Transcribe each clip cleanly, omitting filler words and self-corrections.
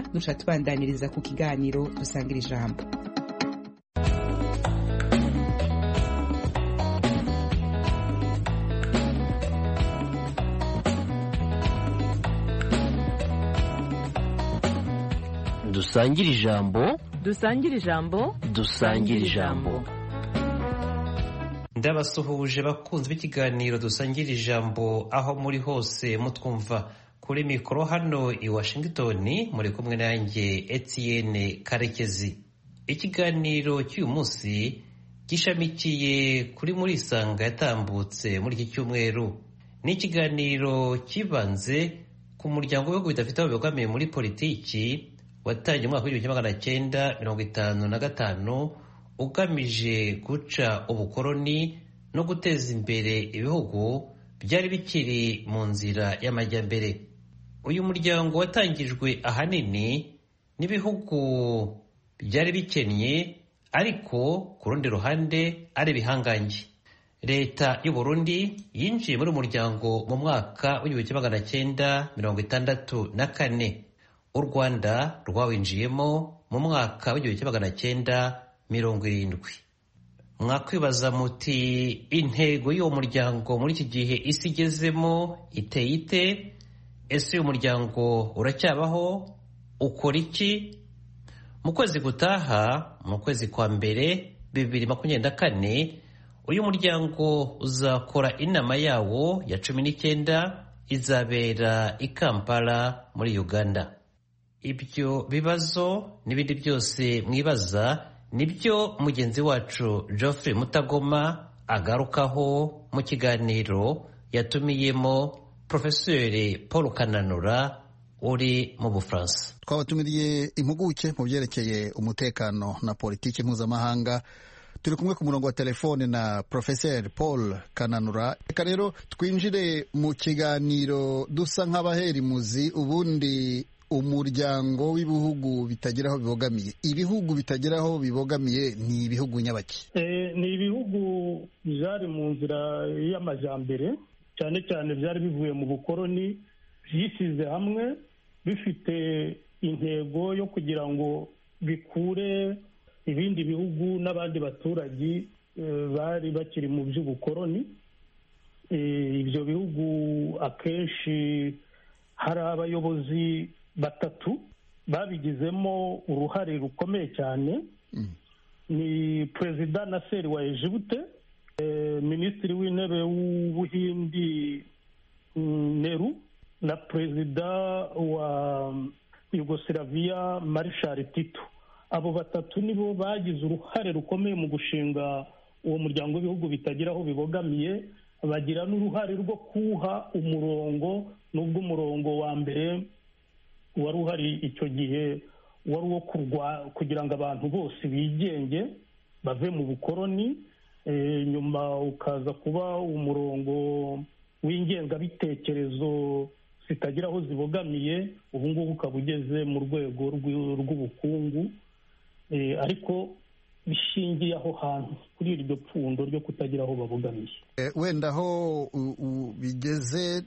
duca tubandaniriza ku kiganiro dusangira ijambo. Dusangire ijambo. Dusangire ijambo. Dusangire ijambo. Ndabasuhuje bakunzwe ikiganiro dusangira ijambo aho muri hose mutwumva. Kuri mikoro hano i Washington muri kumwe nanjye Etienne Karekezi. Ikiganiro cy'uyu munsi gishamikiye kuri Murisanga yatambutse muri iki cyumweru. Ni ikiganiro kibanze ku muryango w'ibihugu bidafite aho bibogamiye muri politiki watangiye mu mwaka w'1955 ugamije guca ubukoloni no guteza imbere ibihugu byari bikiri mu nzira y'amajyambere. Uyu muryango watangijwe ahanini n'ibihugu byari bikennye ariko ku rundi ruhande ari bihangange. Leta y'u Burundi yinjiye muri umuryango mu mwaka w'1964. U Rwanda rwawinjiyemo mu mwaka w'1970. Mwakwibaza muti intego y'uwo muryango muri iki gihe isi igezemo iteye ite? Ese uyu muryango uracyabaho? Ukora iki? Mu kwezi gutaha, mu kwezi kwa mbere 2024, uyu muryango uzakora inama yawo ya 19 izabera i Kampala muri Uganda. Ibyo bibazo n'ibindi byose mwibaza nibyo mugenzi wacu Geoffrey Mutagoma agarukaho mu kiganiro yatumiyemo Profeseri Paul Kananura uri mu Bufaransa. Twabatumiriye impuguke mu byerekeye umutekano na politiki mpuzamahanga. Turi kumwe ku murongo wa telefone na Profeseri Paul Kananura. Reka rero twinjire mu kiganiro dusa nk'abaherimuzi. Ubundi umuryango w'ibihugu bitageraho bibogamiye, ibihugu bitageraho bibogamiye ni ibihugu nyabaki? Ni ibihugu byari mu nzira y'amajyambere, cyane cyane byari bivuye mu bukoloni, byishyize hamwe bifite intego yo kugira ngo bikure ibindi bihugu n'abandi baturage bari bakiri mu by'ubukoloni. Ibyo bihugu akenshi hari abayobozi batatu babigizemo uruhare rukomeye cyane. Ni Perezida Nasser wa Egypte, Minisitiri w'intebe w'Ubuhindi Nehru na Perezida wa Yugoslavia Marshal Tito. Abo batatu nibo bagize uruhare rukomeye mu gushinga uwo muryango w'ibihugu bitageraho bibogamiye. Bagira n'uruhare rwo kuha umurongo, n'ubwo umurongo wa mbere wari uhari icyo gihe wari uwo kugira ngo abantu bose bigenge bave mu bukoloni. Nyuma ukaza kuba umurongo w'ingengabitekerezo zitagira aho zibogamiye. Ubu ngubu ukaba ugeze mu rwego rw'ubukungu, ariko bishingiye aho hantu kuri iryo pfundo ryo kutagira aho babogamiye. Wenda aho bigeze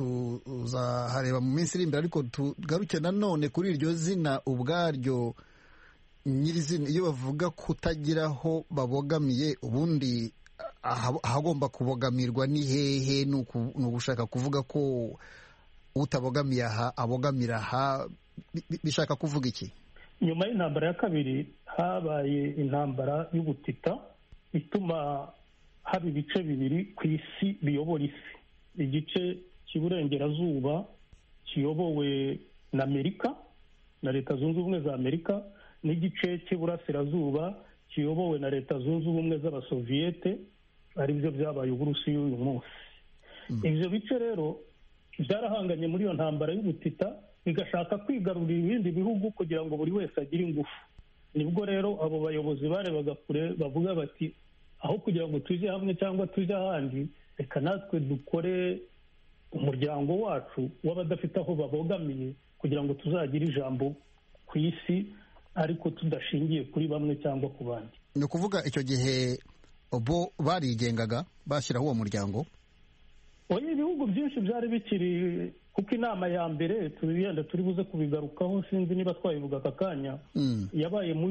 tuzahareba mu minsi iri imbere, ariko tugaruke nanone kuri iryo zina ubwaryo nyirizina. Iyo bavuga kutagira aho babogamiye, ubundi ahagomba kubogamirwa ni hehe? Ni ugushaka kuvuga ko utabogamiye aha abogamira aha. Bishaka kuvuga iki? Nyuma y'intambara ya kabiri habaye intambara y'ubutita ituma haba ibice bibiri ku isi biyobora isi. Igice cy'iburengerazuba kiyobowe na Amerika na Leta Zunze Ubumwe za Amerika, n'igice cy'iburasirazuba kiyobowe na Leta Zunze Ubumwe z'Abasoviyete, ari byo byabaye Uburusiya uyu munsi. Ibyo bice rero byarahanganye muri iyo ntambara y'ubutita, bigashaka kwigarurira ibindi bihugu kugira ngo buri wese agire ingufu. Nibwo rero abo bayobozi barebaga kure, bavuga bati aho kugira ngo tujye hamwe cyangwa tujye ahandi, reka natwe dukore umuryango wacu w'abadafite aho babogamiye kugira ngo tuzagire ijambo ku isi, ariko tudashingiye kuri bamwe cyangwa ku bandi. Ni ukuvuga icyo gihe bo barigengaga bashyiraho uwo muryango? Ibihugu byinshi byari bikiri kuko inama ya mbere yenda turi buze kubigarukaho, sinzi niba twayivuga aka kanya, yabaye mu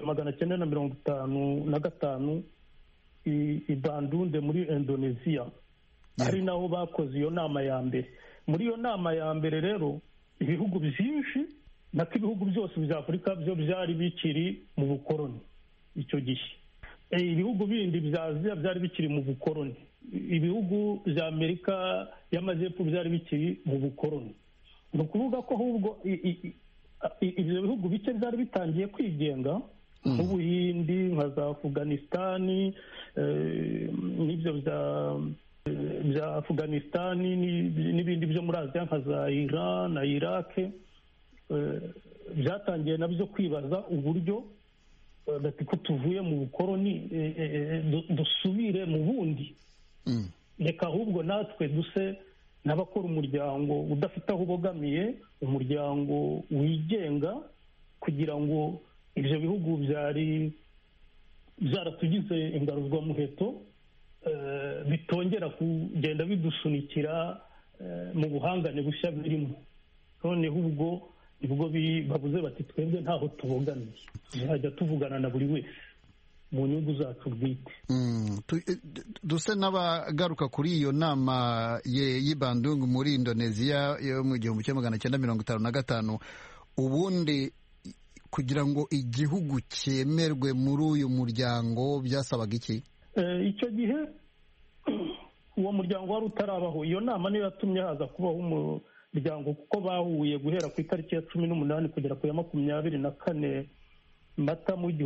1955 i Bandunde muri Indonesia, ari naho bakoze iyo nama ya mbere. Muri iyo nama ya mbere rero ibihugu byinshi nako ibihugu byose bya Afurika byo byari bikiri mu bukoroni icyo gihe. Ibihugu bindi bya Aziya byari bikiri mu bukoroni, ibihugu bya Amerika y'Amajyepfo byari bikiri mu bukoroni. Ni ukuvuga ko ahubwo ibyo bihugu bike byari bitangiye kwigenga, nk'Ubuhindi, nka za Afghanistan, n'ibyo bya Afghanistan n'ibindi byo muri Aziya nka za Iran na Iraq, byatangiye nabyo kwibaza uburyo ko tuvuye mu bukoroni dusubire mu bundi, reka ahubwo natwe duse n'abakora umuryango udafite aho ubogamiye, umuryango wigenga, kugira ngo ibyo bihugu byari byaratugize ingaruzwamuheto bitongera kugenda bidusunikira mu buhangane bushya birimo. Noneho ubwo nibwo bavuze bati twebwe ntaho tubogamiye, tuzajya tuvugana na buri wese mu nyungu zacu bwite. Duse n'abagaruka kuri iyo nama y'i Bandung muri Indonesia yo mu 1955. Ubundi kugira ngo igihugu cyemerwe muri uyu muryango byasabaga iki? Icyo gihe uwo muryango wari utarabaho. Iyo nama niyo yatumye haza kubaho umuryango, kuko bahuye guhera ku itariki ya 18 kugera ku ya 24 Mata mu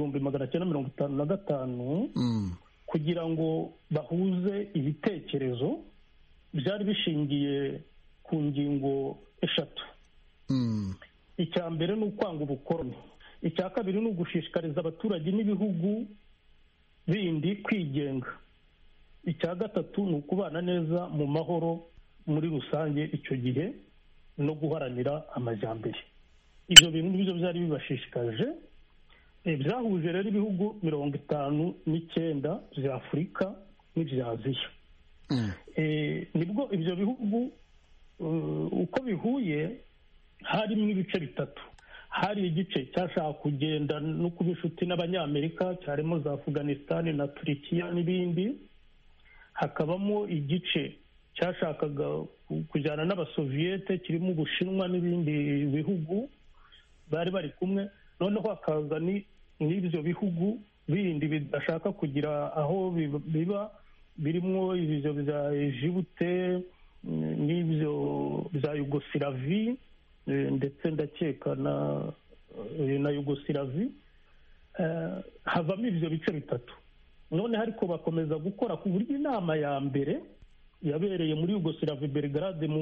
1955 kugira ngo bahuze ibitekerezo byari bishingiye ku ngingo eshatu. Icya mbere ni ukwanga ubukoroni, icya kabiri ni ugushishikariza abaturage n'ibihugu bindi kwigenga, icya gatatu ni ukubana neza mu mahoro muri rusange icyo gihe no guharanira amajyambere. Ibyo bintu nibyo byari bibashishikaje. Byahuje rero ibihugu 59 bya Afurika n'ibya Aziya. Nibwo ibyo bihugu uko bihuye harimo ibice bitatu. Hari igice cyashaka kugenda no kuba inshuti n'Abanyamerika, cyarimo za Afghanistan na Turikiya n'ibindi. Hakabamo igice cyashakaga kujyana n'Abasoviyete, kirimo Ubushinwa n'ibindi bihugu bari bari kumwe. Noneho hakaza n'ibyo bihugu bindi bidashaka kugira aho biba, birimo ibyo bya Egypte n'ibyo bya Yugoslavia, ndetse ndakeka na Yugoslavia. Havamo ibyo bice bitatu. None ariko bakomeza gukora ku buryo inama ya mbere yabereye muri Yugoslavia Belgrade mu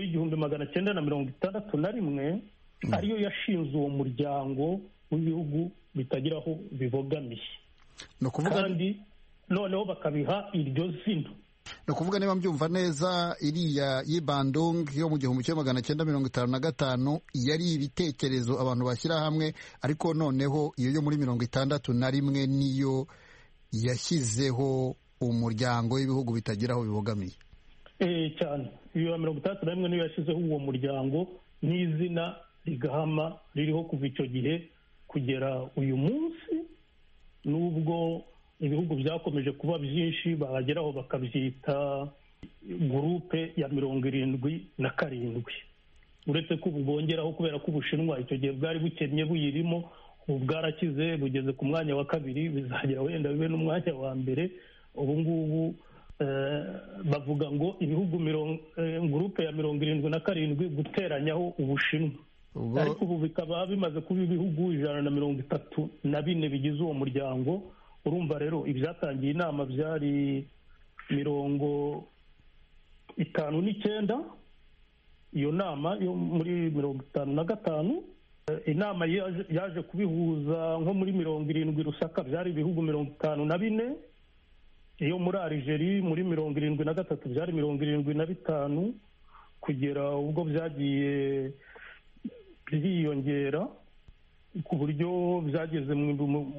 1961 ariyo yashinze uwo muryango w'ibihugu bitagira aho bibogamiye, kandi noneho bakabiha iryo zina. Ni ukuvuga, niba mbyumva neza, iriya y'i Bandung yo mu 1955 yari ibitekerezo abantu bashyira hamwe, ariko noneho iyo yo muri 61 niyo yashyizeho umuryango w'ibihugu bitagira aho bibogamiye. Cyane, iyo ya 61 niyo yashyizeho uwo muryango n'izina rigahama ririho kuva icyo gihe kugera uyu munsi, nubwo ibihugu byakomeje kuba byinshi bageraho bakabyita gurupe ya 77. Uretse ko ubu bongeraho kubera ko Ubushinwa icyo gihe bwari bukennye buyirimo, ubu bwarakize bugeze ku mwanya wa 2, bizagera wenda bibe n'umwanya wa mbere. Ubu ngubu bavuga ngo ibihugu gurupe ya 77 guteranyaho Ubushinwa. Ariko ubu bikaba bimaze kuba ibihugu 134 bigize uwo muryango. Urumva rero ibyatangiye inama byari 59. Iyo nama yo muri 55, inama yaje kubihuza nko muri 70 Rusaka, byari ibihugu 54. Iyo muri Algeria muri 73 byari 75, kugera ubwo byagiye byiyongera ku buryo byageze mu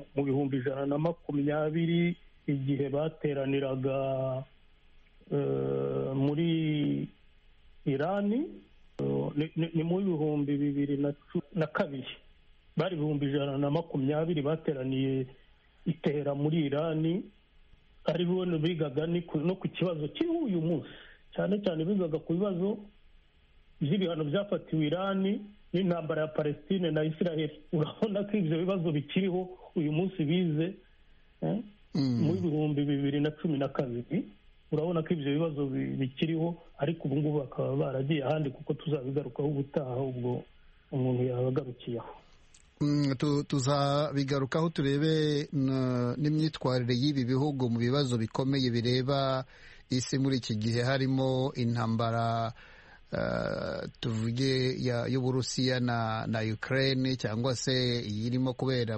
120 igihe bateraniraga muri Irani ni mu 2012 bari 120 bateraniye itera muri Irani, ariho bigaga no ku kibazo kiriho uyu munsi, cyane cyane bigaga ku bibazo by'ibihano byafatiwe Irani n'intambara ya Palestine na Israel. Urabona ko ibyo bibazo bikiriho uyu munsi bize muri 2012. Urabona ko ibyo bibazo bikiriho, ariko ubu ngubu bakaba baragiye ahandi kuko tuzabigarukaho ubutaha, ubwo umuntu yabagarukiyeho. Tuzabigarukaho turebe n'imyitwarire y'ibi bihugu mu bibazo bikomeye bireba isi muri iki gihe, harimo intambara tuvuge y'Uburusiya na Ukraine, cyangwa se irimo kubera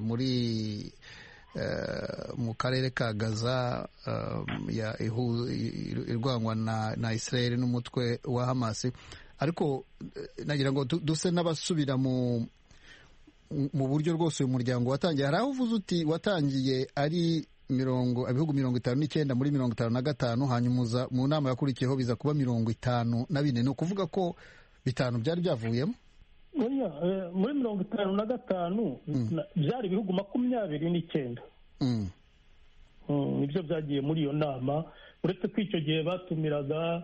mu karere ka Gaza irwanywa na Israel n'umutwe wa Hamas. Ariko nagira ngo duse n'abasubira mu buryo rwose uyu muryango watangiye. Hari aho uvuze uti watangiye ari ibihugu 59 muri 55, hanyuma mu nama yakurikiyeho biza kuba 54. Ni ukuvuga ko 5 byari byavuyemo. Muri 55 byari ibihugu 29 nibyo byagiye muri iyo nama, uretse ko icyo gihe batumiraga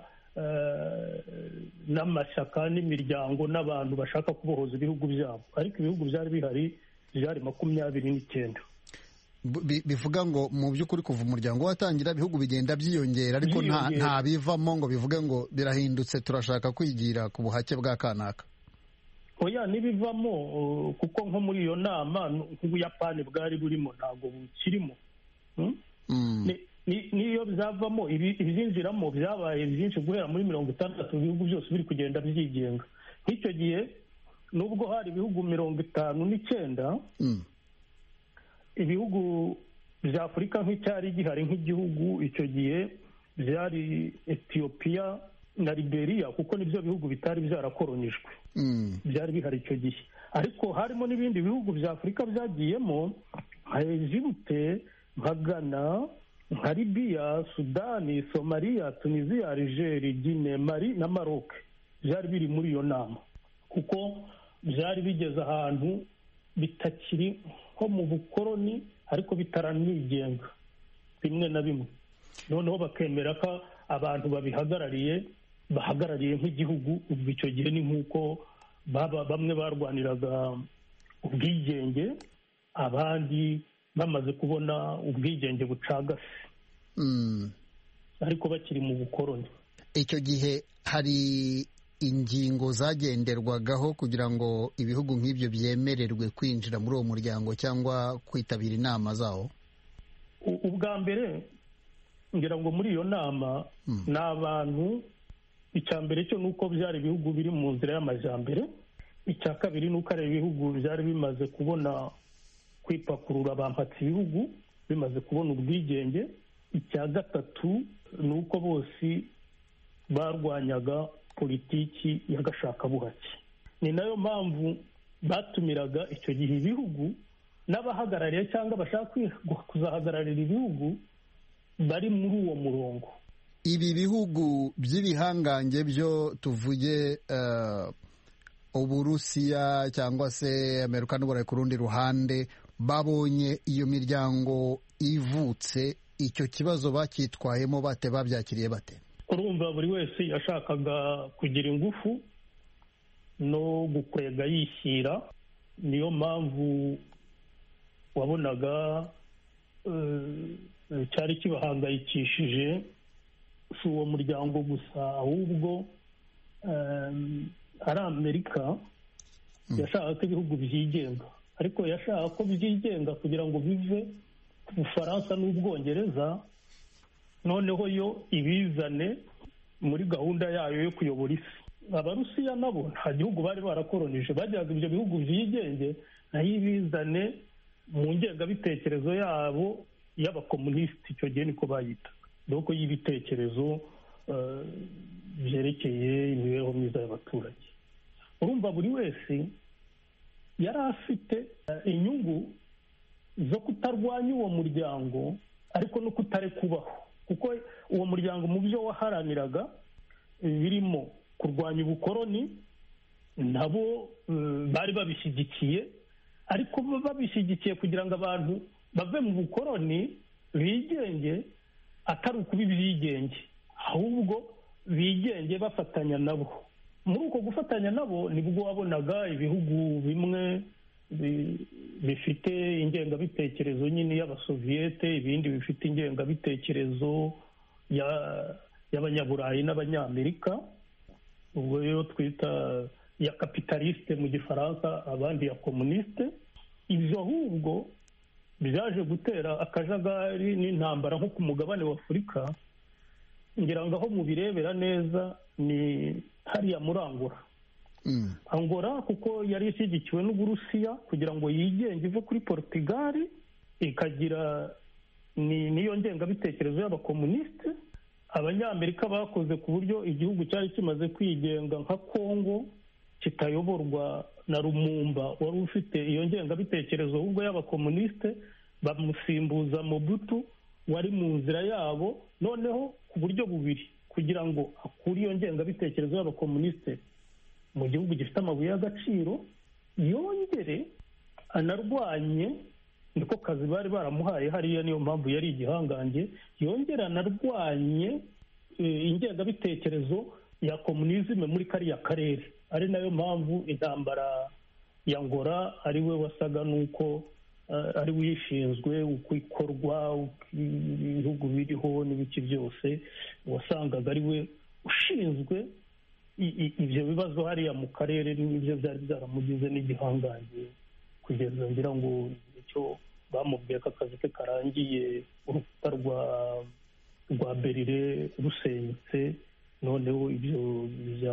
n'amashyaka n'imiryango n'abantu bashaka kubohoza ibihugu byabo, ariko ibihugu byari bihari byari 29. Bivuga ngo mu by'ukuri kuva umuryango watangira ibihugu bigenda byiyongera, ariko nta bivamo ngo bivuge ngo birahindutse turashaka kwigira ku buhake bwa kanaka. Oya, n'ibivamo kuko nko muri iyo nama nk'Ubuyapani bwari burimo ntabwo bukirimo. Niyo byavamo ibizinjiramo byabaye byinshi guhera muri 60, ibihugu byose biri kugenda byigenga. Nk'icyo gihe nubwo hari ibihugu 59, ibihugu bya Afurika nk'icyari gihari nk'igihugu icyo gihe byari Ethiopia na Liberia, kuko nibyo bihugu bitari byarakoronijwe, byari bihari icyo gihe. Ariko harimo n'ibindi bihugu bya Afurika byagiyemo nka Egypte, nka Ghana, nka Libya, Sudani, Somalia, Tunisia, Algeria, Guinea, Mali na Maroc. Byari biri muri iyo nama kuko byari bigeze ahantu bitakiri nko mu bukoroni, ariko bitaranigenga bimwe na bimwe. Noneho bakemera ko abantu bahagarariye nk'igihugu. Ubwo icyo gihe ni nk'uko bamwe barwaniraga ubwigenge, abandi bamaze kubona ubwigenge bucagase, ariko bakiri mu bukoroni. Icyo gihe hari ingingo zagenderwagaho kugira ngo ibihugu nk'ibyo byemererwe kwinjira muri uwo muryango cyangwa kwitabira inama zawo. Ubwa mbere ngira ngo muri iyo nama ni abantu, icya mbere cyo ni uko byari ibihugu biri mu nzira y'amajyambere, icya kabiri ni uko ari ibihugu byari bimaze kubona kwipakurura bampatse ibihugu, bimaze kubona ubwigenge, icya gatatu ni uko bose barwanyaga politiki y'agashakabuhake. Ni nayo mpamvu batumiraga icyo gihe ibihugu n'abahagarariye cyangwa bashaka kuzahagararira ibihugu bari muri uwo murongo. Ibi bihugu by'ibihangange byo tuvuge Uburusiya cyangwa se Amerika n'Uburayi ku rundi ruhande, babonye iyo miryango ivutse, icyo kibazo bacyitwayemo bate, babyakiriye bate? Urumva buri wese yashakaga kugira ingufu no gukwega yishyira. Niyo mpamvu wabonaga cyari kibahangayikishije si uwo muryango gusa, ahubwo ari Amerika yashaka ko ibihugu byigenga, ariko yashaka ko byigenga kugira ngo bive ku Bufaransa n'Ubwongereza, noneho yo ibizane muri gahunda yayo yo kuyobora isi. Abarusiya nabo nta gihugu bari barakoronije, bajyaga ibyo bihugu byigenge nayo ibizane mu ngengabitekerezo yabo y'abakomunisiti, icyo gihe niko bayita, doko y'ibitekerezo byerekeye imibereho myiza y'abaturage. Urumva buri wese yari afite inyungu zo kutarwanya uwo muryango, ariko no kutarekubaho, kuko uwo muryango mu byo waharaniraga birimo kurwanya ubukoroni, nabo bari babishyigikiye, ariko babishyigikiye kugira ngo abantu bave mu bukoroni bigenge, atari ukuba ibyigenge, ahubwo bigenge bafatanya nabo. Muri uko gufatanya nabo nibwo wabonaga ibihugu bimwe bifite ingengabitekerezo nyine y'abasoviyete, ibindi bifite ingengabitekerezo y'abanyaburayi n'abanyamerika, ubwo rero twita ya kapitaliste mu gifaransa, abandi ya komuniste. Ibyo ahubwo byaje gutera akajagari n'intambara nko ku mugabane wa Afurika. Ngira ngo aho mubirebera neza ni hariya muri Angola kuko yari ishyigikiwe n'Uburusiya kugira ngo yigenge ive kuri Portugal, ikagira niyo ngengabitekerezo y'abakomuniste. Abanyamerika bakoze ku buryo igihugu cyari kimaze kwigenga nka Kongo kitayoborwa na Lumumba wari ufite iyo ngengabitekerezo ahubwo y'abakomuniste, bamusimbuza Mobutu wari mu nzira yabo, noneho ku buryo bubiri kugira ngo akure iyo ngengabitekerezo y'abakomuniste mu gihugu gifite amabuye y'agaciro, yongere anarwanye, niko kazi bari baramuhaye hariya, niyo mpamvu yari igihangange, yongere anarwanye ingengabitekerezo ya komunizme muri kariya karere. Ari nayo mpamvu intambara ya Angola ari we wasaga n'uko ari wishinzwe uko ikorwa, ibihugu biriho n'ibiki byose, wasangaga ari we ushinzwe ibyo bibazo hariya mu karere, n'ibyo byari byaramugize n'igihangange, kugeza ngira ngo icyo bamubwiye ko akazi ke karangiye, urukuta rwa Berire rusenyutse, noneho ibyo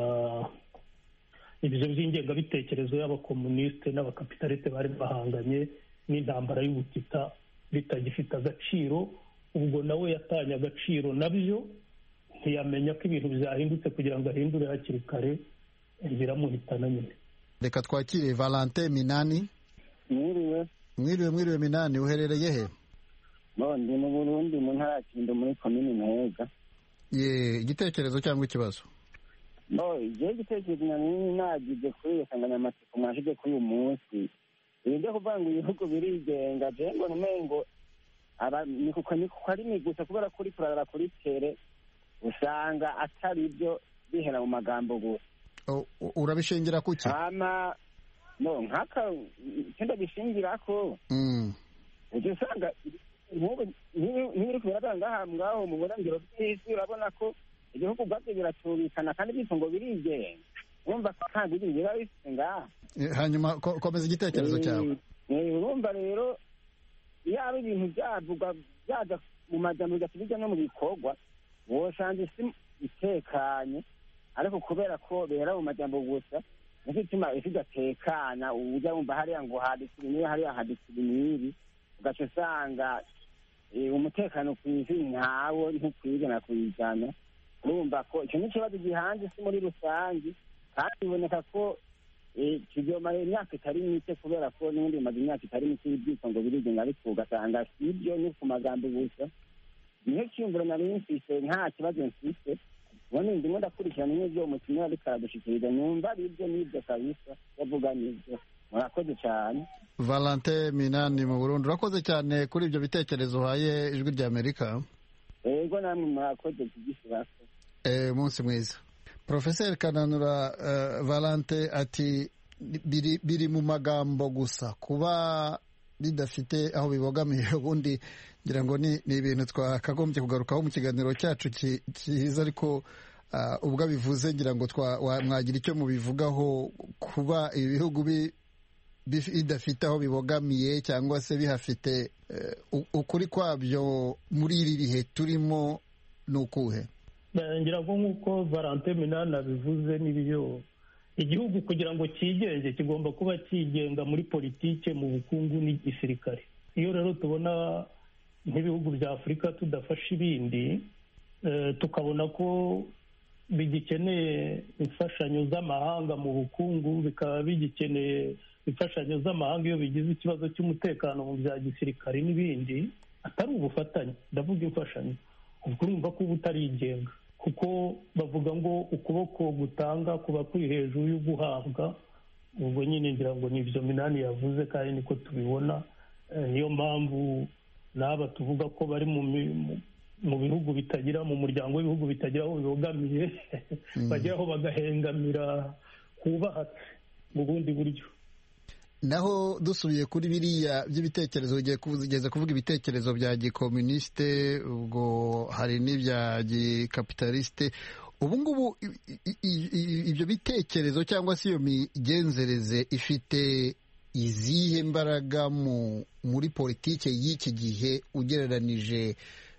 by'ingengabitekerezo y'abakomuniste n'abakapitaliste bari bahanganye n'intambara y'ubutita bitagifite agaciro. Ubwo nawe yatanye agaciro nabyo, ntiyamenya ko ibintu byahindutse kugira ngo ahindure hakiri kare, biramuhitana nyine. Reka twakire Valentin Minani. Mwiriwe Minani, uherereye he? Ndi mu Burundi, mu ntara ya Kirundo, muri komini Ntega. Igitekerezo cyangwa ikibazo? Igitekerezo nagize kuri iyo nsanganyamatsiko mwashyize kuri uyu munsi, ibyo kuvuga ngo ibihugu birigenga, je ngo numengo niko ari migusa, kubera kuri kurara kuri tere usanga atari ibyo bihera mu magambo gusa. Urabishingira kuki? Nkaka cyenda bishingira ko ujye usanga n'ibiri kubera ngaho mu burengero bw'isi, urabona ko igihugu ubwabyo biracubikana kandi byitwa ngo birigenga, urumva ko nta biringira bifite ngaha. Hanyuma komeza igitekerezo cyawe. Urumva rero yaba ibintu byavugwa byaja mu majambo bigatubijya no mu bikorwa, wosanze isi itekanye, ariko kubera ko bera mu majambo gusa nicyo gituma isi idatekana. Ujya wumva hariya ngo hadisiriniye, hariya hadisiriniye, ugaca usanga umutekano ku isi ntawo, ntukwigana kuyijyana. Urumva ko icyo ni ikibazo gihanze isi muri rusange, kandi biboneka ko kizomara imyaka itari mike, kubera ko n'ubundi bimaze imyaka itari mike y'ibyitwa ngo birigenga, ariko ugasanga si ibyo, ni ku magambo gusa. Niyo cyumviro nari mfise, nta kibazo mfise, ubundi ndimo ndakurikirana n'ibyo umukinnyi ariko aradushikiriza, numva ari ibyo n'ibyo kabisa, bavuga n'ibyo. Murakoze cyane. Valentin Minani mu Burundi, urakoze cyane kuri ibyo bitekerezo uhaye Ijwi ry'Amerika. Yego, namwe murakoze kugishyirako. Umunsi mwiza. Profeseri Kananura, Valentin ati biri mu magambo gusa, kuba bidafite aho bibogamiye. Ubundi ngira ngo ni ibintu twakagombye kugarukaho mu kiganiro cyacu cyiza, ariko ubwo bivuze ngira ngo mwagira icyo mubivugaho, kuba ibihugu bidafite aho bibogamiye cyangwa se bihafite ukuri kwabyo muri iri bihe turimo ni ukuhe? ngira ngo nk'uko Valentin Minani abivuze, n'ibyo igihugu kugira ngo cyigenge kigomba kuba cyigenga muri politike, mu bukungu n'igisirikare. Iyo rero tubona nk'ibihugu bya Afurika tudafasha ibindi, tukabona ko bigikeneye imfashanyo z'amahanga mu bukungu, bikaba bigikeneye imfashanyo z'amahanga iyo bigize ikibazo cy'umutekano mu bya gisirikare n'ibindi, atari ubufatanye, ndavuga imfashanyo, ubwo urumva ko uba utarigenga. kuko bavuga ngo ukuboko gutanga kuba kuri hejuru y'uguhabwa. ubwo nyine ngira ngo ni ibyo Minani yavuze kandi niko tubibona. Niyo mpamvu n'aba tuvuga ko bari mu bihugu bitagira, mu muryango w'ibihugu bitagira aho bibogamiye bageraho bagahengamira kubahatse mu bundi buryo. Naho dusubiye kuri biriya by'ibitekerezo, ugiye kuvuga ibitekerezo bya gikomunisite, ubwo hari n'ibya gikapitalisite. ubu ngubu ibyo bitekerezo cyangwa se iyo migenzereze ifite izihe mbaraga muri politiki y'iki gihe ugereranije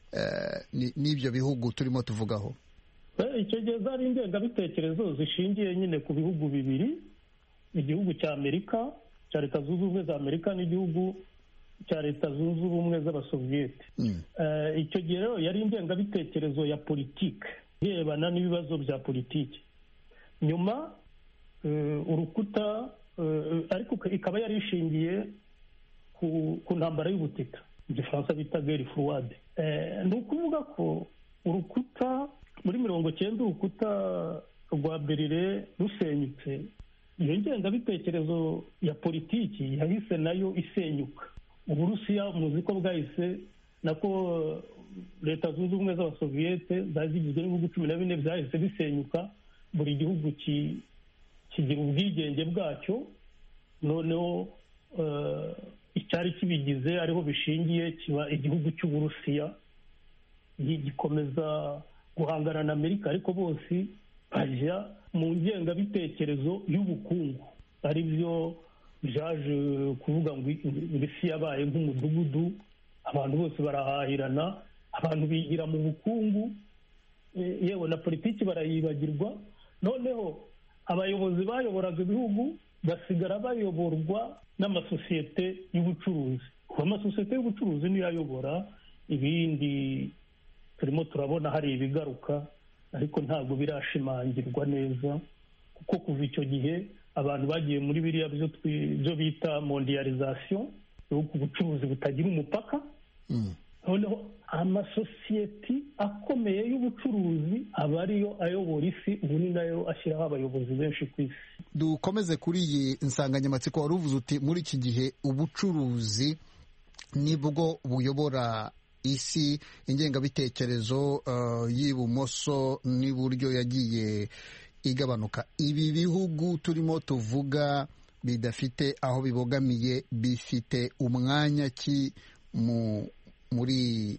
n'ibyo bihugu turimo tuvugaho? Icyo gihe zari ingengabitekerezo zishingiye nyine ku bihugu bibiri, igihugu cya Amerika, cya Leta Zunze Ubumwe za Amerika, n'igihugu cya Leta Zunze Ubumwe z'Abasoviyete. Icyo gihe rero yari ingengabitekerezo ya politiki irebana n'ibibazo bya politiki. Nyuma urukuta, ariko ikaba yari ishingiye ku ntambara y'ubutita, mu gifaransa bita guerre froide. Ni ukuvuga ko urukuta muri 1990, urukuta rwa Berlin rusenyutse, iyo ngengabitekerezo ya politiki yahise nayo isenyuka. Uburusiya muzi ko bwahise nako Leta Zunze Ubumwe z'Abasoviyete zari zigizwe n'ibihugu 14 byahise bisenyuka, buri gihugu kigira ubwigenge bwacyo. Noneho icyari kibigize ariho bishingiye kiba igihugu cy'Uburusiya, gikomeza guhangana na Amerika, ariko bose bajya mu ngengabitekerezo y'ubukungu, ari byo byaje kuvuga ngo isi yabaye nk'umudugudu, abantu bose barahahirana, abantu bigira mu bukungu, yewe na politiki barayibagirwa. Noneho abayobozi bayoboraga ibihugu basigara bayoborwa n'amasosiyete y'ubucuruzi. Amasosiyete y'ubucuruzi niyo ayobora ibindi. Turimo turabona hari ibigaruka, ariko ntabwo birashimangirwa neza, kuko kuva icyo gihe abantu bagiye muri biriya byo bita mondialisation, ubucuruzi butagira umupaka. Noneho amasosiyete akomeye y'ubucuruzi aba ariyo ayobora isi, ubu ni nayo ashyiraho abayobozi benshi ku isi. Dukomeze kuri iyi nsanganyamatsiko. Wari uvuze uti muri iki gihe ubucuruzi nibwo buyobora isi, ingengabitekerezo y'ibumoso n'iburyo yagiye igabanuka. Ibi bihugu turimo tuvuga bidafite aho bibogamiye bifite umwanya ki muri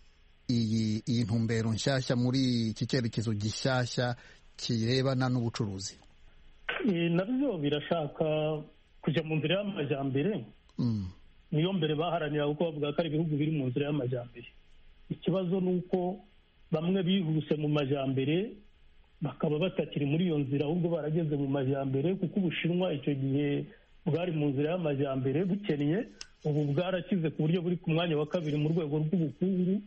iyi ntumbero nshyashya, muri iki cyerekezo gishyashya kirebana n'ubucuruzi? Nabyo birashaka kujya mu nzira y'amajyambere. Niyo mbere baharanira, kuko bavuga ko ari ibihugu biri mu nzira y'amajyambere. Ikibazo ni uko bamwe bihuse mu majyambere bakaba batakiri muri iyo nzira, ahubwo barageze mu majyambere, kuko Ubushinwa icyo gihe bwari mu nzira y'amajyambere bukennye, ubu bwarakize ku buryo buri ku mwanya wa kabiri mu rwego rw'ubukungu.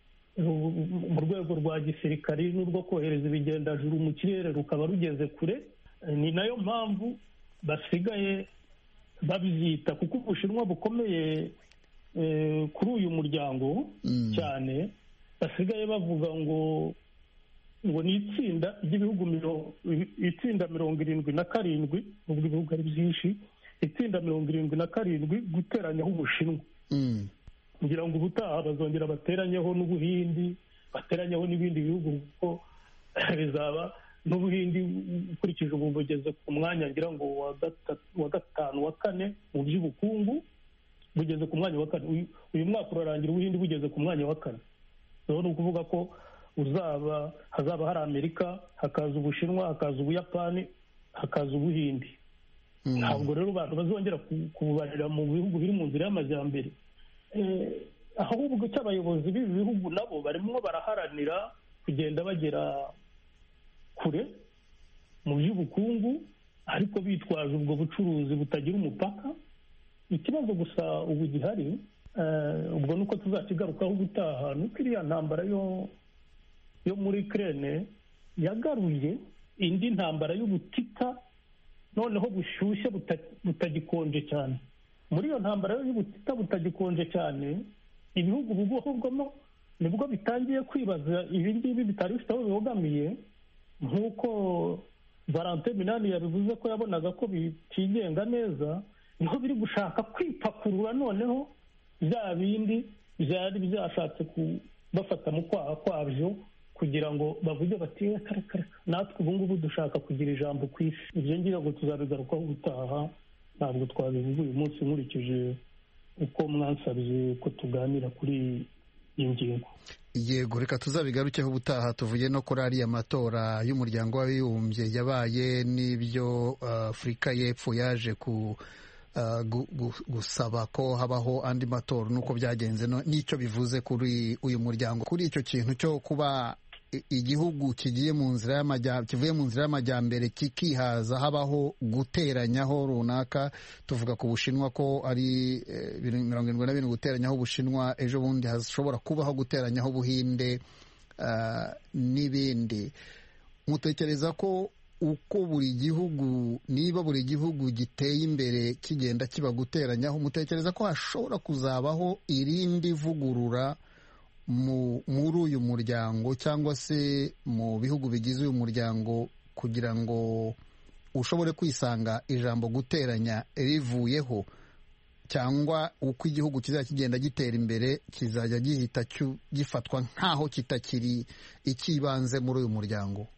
Mu rwego rwa gisirikari n'urwo kohereza ibigendajuru mu kirere rukaba rugeze kure. Ni nayo mpamvu basigaye babyita, kuko Ubushinwa bukomeye kuri uyu muryango cyane, basigaye bavuga ngo ni itsinda ry'ibihugu itsinda 77, ubwo ibihugu ari byinshi, itsinda 77 guteranyaho Ubushinwa. Kugira ngo ubutaha bazongera bateranyeho n'Ubuhindi, bateranyeho n'ibindi bihugu, kuko bizaba n'Ubuhindi ukurikije ubu bugeze ku mwanya ngira ngo wa gatanu wa kane mu by'ubukungu, bugeze ku mwanya wa kane. Uyu mwaka urarangira Ubuhindi bugeze ku mwanya wa kane. Rero ni ukuvuga ko hazaba hari Amerika, hakaza Ubushinwa, hakaza Ubuyapani, hakaza Ubuhindi. Ntabwo rero abantu bazongera kububarira mu bihugu biri mu nzira y'amajyambere. Ahubwo icyo abayobozi b'ibi bihugu nabo barimo baraharanira kugenda bagera kure mu by'ubukungu, ariko bitwaje ubwo bucuruzi butagira umupaka. Ikibazo gusa ubu gihari, ubwo nuko tuzakigarukaho ubutaha, nuko iriya ntambara yo muri Ukraine yagaruye indi ntambara y'ubutita, noneho bushyushye butagikonje cyane. Muri iyo ntambara y'ubutita butagikonje cyane, ibihugu bubohorwamo nibwo bitangiye kwibaza ibi ngibi bitari bifite aho bibogamiye, nk'uko Valentin Minani yabivuze ko yabonaga ko bitigenga neza, niho biri gushaka kwipakurura noneho bya bindi byari byashatse kubafata mu kwaha kwabyo kugira ngo bavuge bati reka natwe ubu ngubu dushaka kugira ijambo ku isi. ibyo ngira ngo tuzabigarukaho ubutaha, ntabwo twabivuga uyu munsi nkurikije uko mwansabye ko tuganira kuri iyi ngingo. Yego, reka tuzabigarukeho ubutaha. tuvuge no kuri ariya matora y'umuryango w'abibumbye yabaye n'ibyo Afurika y'Epfo yaje gusaba ko habaho andi matora n'uko byagenze, n'icyo bivuze kuri uyu muryango, kuri icyo kintu cyo kuba igihugu kivuye mu nzira y'amajyambere kikihaza, habaho guteranyaho runaka. tuvuga ku Bushinwa ko ari 77 guteranyaho Ubushinwa, ejo bundi hashobora kubaho guteranyaho Ubuhinde n'ibindi. mutekereza ko uko buri gihugu, niba buri gihugu giteye imbere kigenda kiba guteranyaho, mutekereza ko hashobora kuzabaho irindi vugurura muri uyu muryango cyangwa se mu bihugu bigize uyu muryango kugira ngo ushobore kwisanga ijambo guteranya rivuyeho, cyangwa uko igihugu kizajya kigenda gitera imbere kizajya gihita gifatwa nk'aho kitakiri icy'ibanze muri uyu muryango?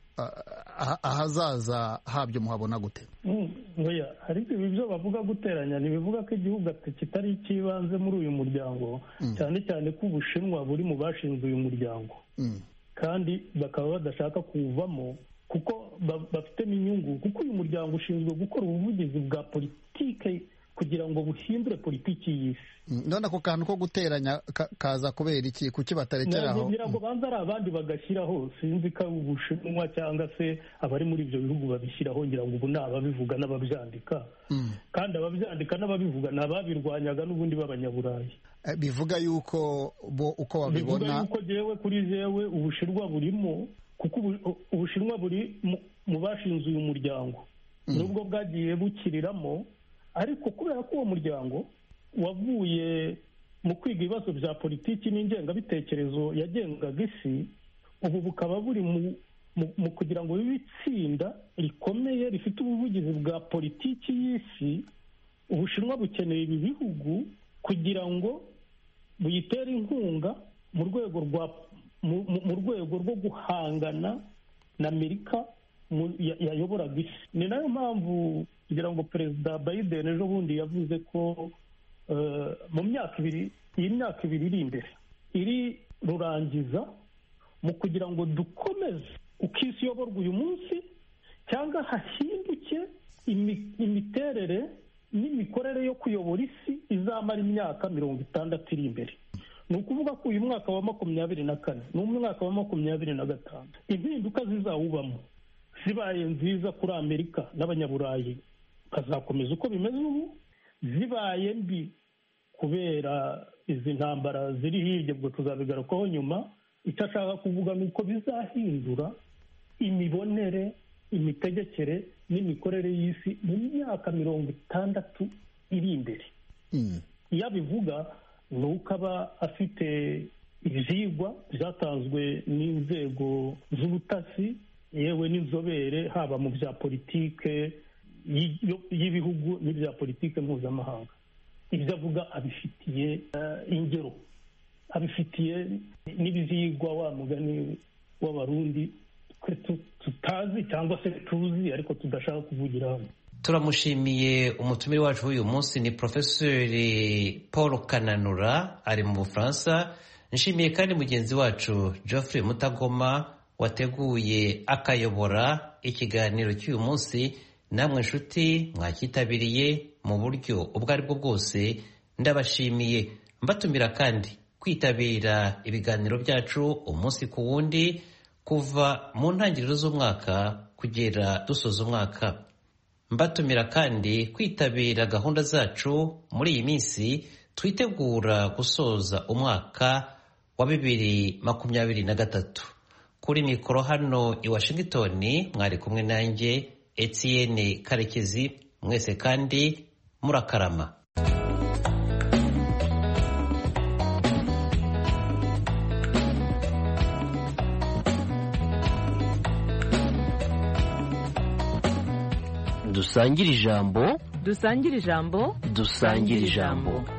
ahazaza habyo muhabona gute? ariko ibi byo bavuga guteranya ntibivuga ko igihugu kitari icy'ibanze muri uyu muryango, cyane cyane ko Ubushinwa buri mu bashinze uyu muryango, kandi bakaba badashaka kuwuvamo kuko bafitemo inyungu, kuko uyu muryango ushinzwe gukora ubuvugizi bwa politike kugira ngo buhindure politiki y'isi. none ako kantu ko guteranya kaza kubera iki? kuki batarekeraho? kugira ngo banze ari abandi bagashyiraho, sinzi ko Ubushinwa cyangwa se abari muri ibyo bihugu babishyiraho, ngira ngo ubu ni ababivuga n'ababyandika, kandi ababyandika n'ababivuga ni ababirwanyaga n'ubundi b'Abanyaburayi. bivuga yuko bo uko babibona, bivuga yuko jewe kuri jewe Ubushinwa burimo, kuko Ubushinwa buri mu bashinze uyu muryango, nubwo bwagiye bukiriramo, ariko kubera ko uwo muryango wavuye mu kwiga ibibazo bya politiki n'ingengabitekerezo yagengaga isi, ubu bukaba buri mu kugira ngo bibe itsinda rikomeye rifite ubuvugizi bwa politiki y'isi. Ubushinwa bukeneye ibi bihugu kugira ngo buyitere inkunga mu rwego rwo guhangana na Amerika yayoboraga isi. Ni nayo mpamvu kugira ngo Perezida Biden ejo bundi yavuze ko mu myaka ibiri iri imbere iri rurangiza mu kugira ngo dukomeze uko isi iyoborwa uyu munsi, cyangwa hahinduke imiterere n'imikorere yo kuyobora isi izamara imyaka 60 iri imbere. ni ukuvuga ko uyu mwaka wa 24 n'umwaka wa 25 impinduka zizawubamo zibaye nziza kuri Amerika n'Abanyaburayi bazakomeza uko bimeze ubu, zibaye mbi kubera izi ntambara ziri hirya, ubwo tuzabigarukaho nyuma. icyo ashaka kuvuga ni uko bizahindura imibonere, imitegekere n'imikorere y'isi mu myaka 60 iri imbere. iyo abivuga ni uko aba afite ibyigwa byatanzwe n'inzego z'ubutasi yewe n'inzobere, haba mu bya politike y'ibihugu n'ibya politike mpuzamahanga. ibyo avuga abifitiye ingero, abifitiye n'ibyigwa, wa mugani w'Abarundi tutazi cyangwa se tuzi ariko tudashaka kuvugira hano. turamushimiye. umutumire wacu w'uyu munsi ni Profeseri Paul Kananura, ari mu Bufaransa. nshimiye kandi mugenzi wacu Geoffrey Mutagoma wateguye akayobora ikiganiro cy'uyu munsi. namwe nshuti mwakitabiriye mu buryo ubwo ari bwo bwose ndabashimiye, mbatumira kandi kwitabira ibiganiro byacu umunsi ku wundi kuva mu ntangiriro z'umwaka kugera dusoza umwaka. mbatumira kandi kwitabira gahunda zacu muri iyi minsi twitegura gusoza umwaka wa 2023. kuri mikoro hano i Washington mwari kumwe nanjye Etienne Karekezi. mwese kandi murakarama. dusangire ijambo dusangire ijambo dusangire ijambo.